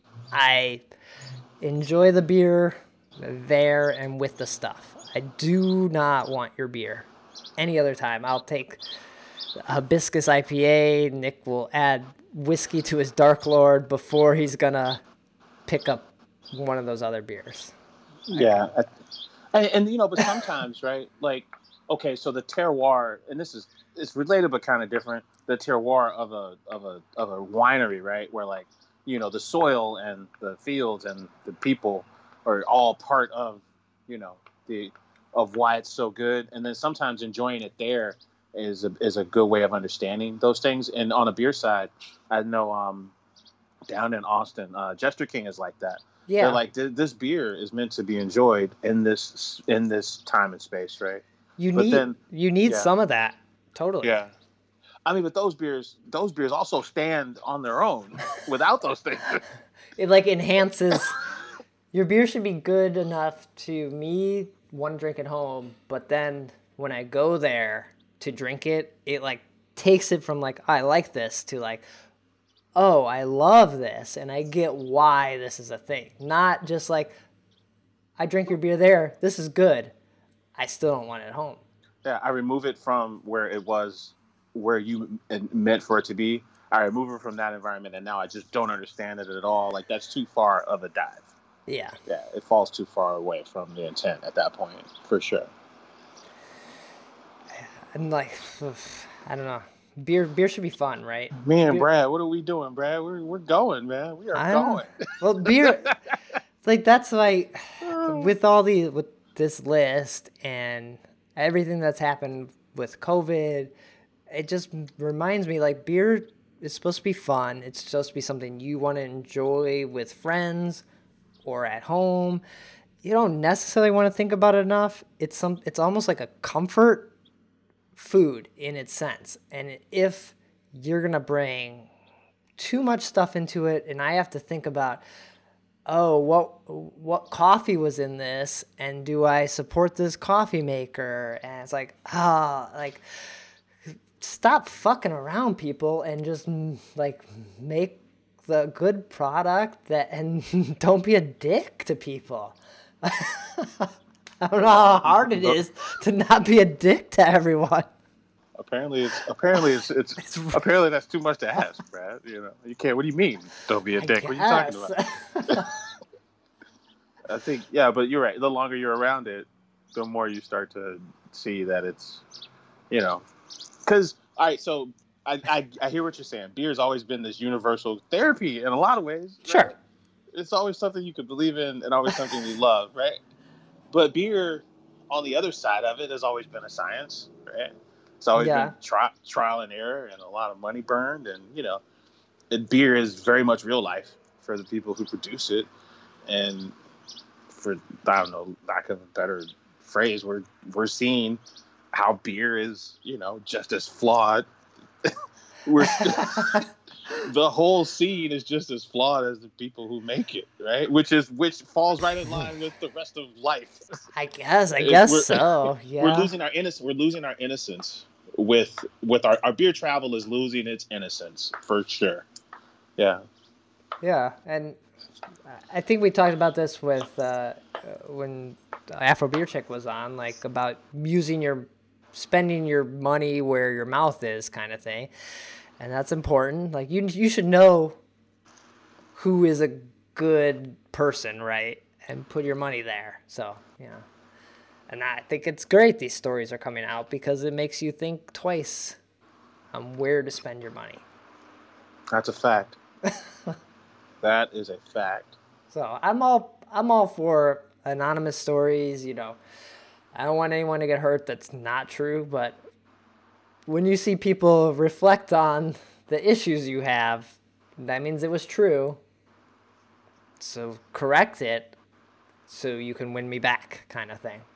I enjoy the beer there and with the stuff. I do not want your beer any other time. I'll take a hibiscus I P A. Nick will add whiskey to his Dark Lord before he's gonna pick up one of those other beers. Yeah, I, and, and you know, but sometimes, right? Like, okay, so the terroir, and this is it's related but kind of different. The terroir of a of a of a winery, right? Where like, you know, the soil and the fields and the people are all part of, you know, the of why it's so good. And then sometimes enjoying it there is a is a good way of understanding those things. And on a beer side, I know um down in Austin, uh, Jester King is like that. Yeah, They're like, this beer is meant to be enjoyed in this in this time and space, right? you but need then- you need yeah. some of that. Totally. Yeah. I mean, but those beers, those beers also stand on their own without those things. It like enhances your beer should be good enough to me want to drink at home, but then when I go there to drink it, it like takes it from like, I like this to like, oh, I love this and I get why this is a thing. Not just like, I drink your beer there, this is good. I still don't want it at home. Yeah, I remove it from where it was, where you meant for it to be. I remove it from that environment, and now I just don't understand it at all. Like, that's too far of a dive. Yeah. Yeah, it falls too far away from the intent at that point, for sure. I'm like, I don't know. Beer beer should be fun, right? Me and Beer- Brad, what are we doing, Brad? We're, we're going, man. We are I don't- going. Well, beer, like that's like with all the with this list and everything that's happened with COVID, it just reminds me like beer is supposed to be fun. It's supposed to be something you want to enjoy with friends or at home. You don't necessarily want to think about it enough. It's some. It's almost like a comfort food in its sense. And if you're gonna bring too much stuff into it, and I have to think about, oh, what what coffee was in this, and do I support this coffee maker? And it's like, ah, like stop fucking around, people, and just mm, like make the good product that, and don't be a dick to people. I don't know how hard it is to not be a dick to everyone. Apparently, it's apparently it's, it's, It's- apparently that's too much to ask, Brad. You know, you can't. What do you mean? Don't be a I dick. What are you talking guess. about? I think, yeah, but you're right. The longer you're around it, the more you start to see that it's, you know, because all right. So I, I I hear what you're saying. Beer's always been this universal therapy in a lot of ways. Right? Sure. It's always something you could believe in and always something you love, right? But beer, on the other side of it, has always been a science, right? It's always Yeah. been tri- trial and error and a lot of money burned. And, you know, it, beer is very much real life for the people who produce it. And for, I don't know, lack of a better phrase, we're, we're seeing how beer is, you know, just as flawed. we're The whole scene is just as flawed as the people who make it, right? Which is which falls right in line with the rest of life. I guess. I It- guess we're- so. Yeah. We're losing our innocence. We're losing our innocence with with our, our beer travel is losing its innocence for sure. Yeah. Yeah, and I think we talked about this with uh, when Afro Beer Chick was on, like about using your, spending your money where your mouth is, kind of thing, and that's important. Like you, you should know who is a good person, right? And put your money there. So, you know. And I think it's great these stories are coming out because it makes you think twice on where to spend your money. That's a fact. That is a fact. So I'm all I'm all for anonymous stories, you know. I don't want anyone to get hurt that's not true, but when you see people reflect on the issues you have, that means it was true. So correct it so you can win me back, kind of thing.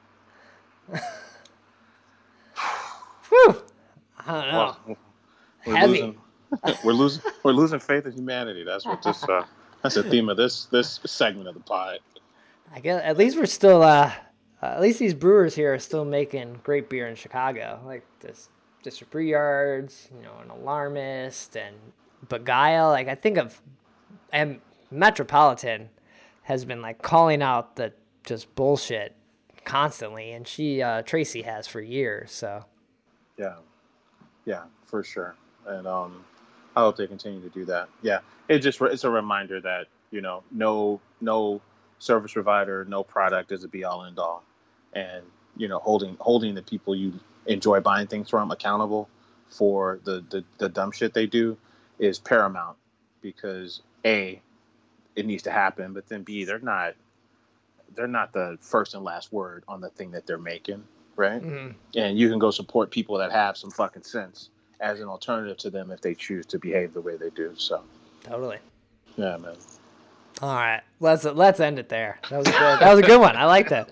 Whew. I don't know. Well, we're Heavy. losing, we're losing. We're losing faith in humanity. That's what this. Uh, that's the theme of this this segment of the pod. I guess at least we're still. Uh, uh, at least these brewers here are still making great beer in Chicago, like this District Brew Yards, you know, an Alarmist and Beguile. Like I think of, and Metropolitan has been like calling out the just bullshit constantly, and she uh, Tracy has for years. So Yeah, yeah, for sure. And um, I hope they continue to do that. Yeah, it just it's a reminder that you know no no service provider, no product is a be all end all, and you know holding holding the people you enjoy buying things from accountable for the the, the dumb shit they do is paramount, because A, it needs to happen, but then B, they're not they're not the first and last word on the thing that they're making, right? mm-hmm. And you can go support people that have some fucking sense as an alternative to them if they choose to behave the way they do. So Totally. yeah, man. All right, let's let's end it there. That was a good, that was a good one. I like that.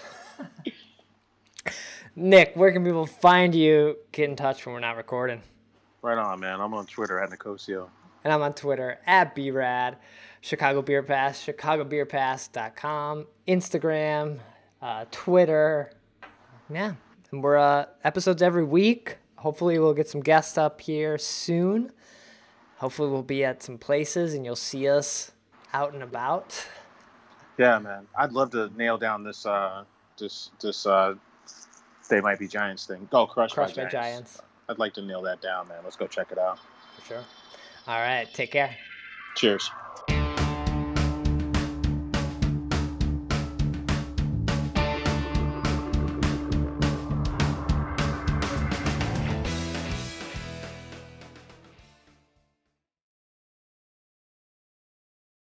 Nick, where can people find you? Get in touch when we're not recording. Right on, man. I'm on Twitter at Nicosio. And I'm on Twitter at B Rad, Chicago Beer Pass, chicago beer pass dot com, Instagram, uh, Twitter. Yeah, and we're uh, episodes every week. Hopefully we'll get some guests up here soon. Hopefully we'll be at some places and you'll see us out and about. Yeah, man. I'd love to nail down this uh this this uh They Might Be Giants thing. Oh, Crushed, Crushed by, by Giants. Giants. I'd like to nail that down, man. Let's go check it out. For sure. All right, take care. Cheers.